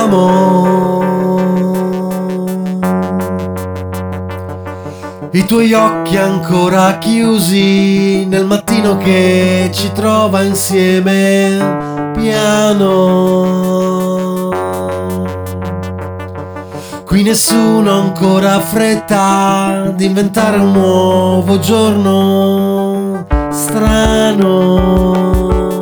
amo i tuoi occhi ancora chiusi nel mattino che ci trova insieme piano. Qui nessuno ha ancora fretta di inventare un nuovo giorno strano,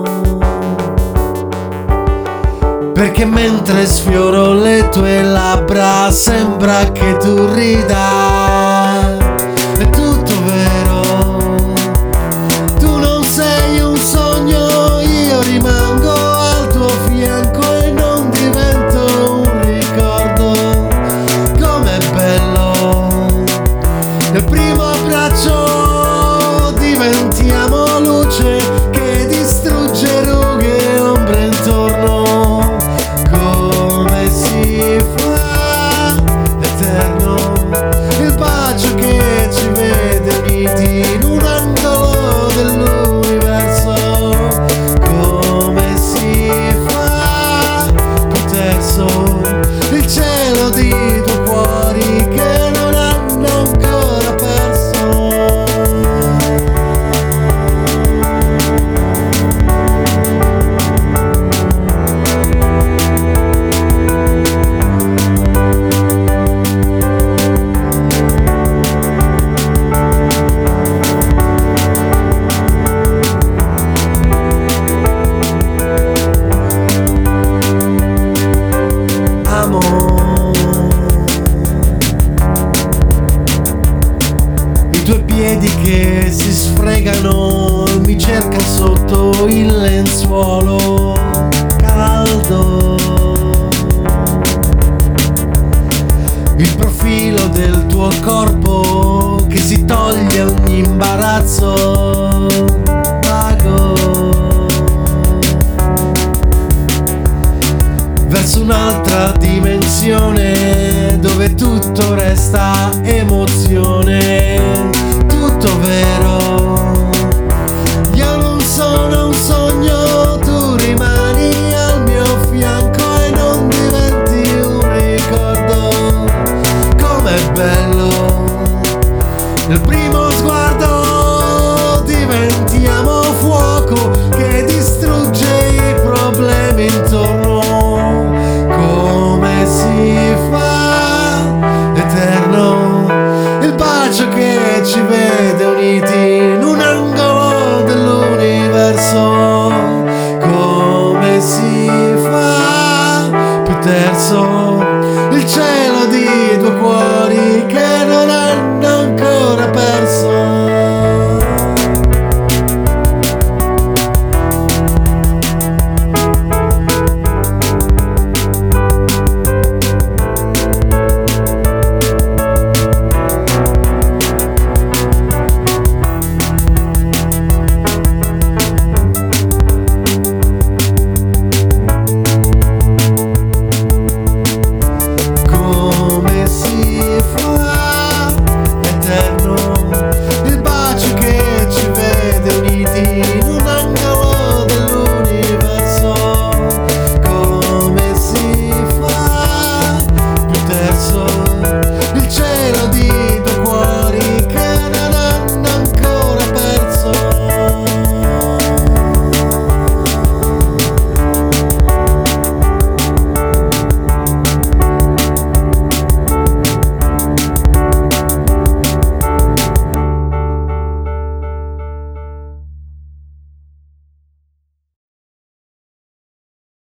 perché mentre sfioro le tue labbra sembra che tu rida. È tutto vero, tu non sei un sogno, io rimango al tuo fianco e non divento un ricordo. Com'è bello, nel primo abbraccio diventiamo luce che distrugge rughe e ombre intorno. Come si fa eterno il bacio che ci vede uniti in un angolo dell'universo. Come si fa più terzo il cielo di due cuori che non hanno ancora perso. I tuoi piedi che si sfregano e mi cercano sotto il lenzuolo caldo. Il profilo del tuo corpo che si toglie ogni imbarazzo vago verso un'altra dimensione dove tutto resta emozione. Tutto vero, io non sono un sogno, tu rimani al mio fianco e non diventi un ricordo. Com'è bello, nel primo sguardo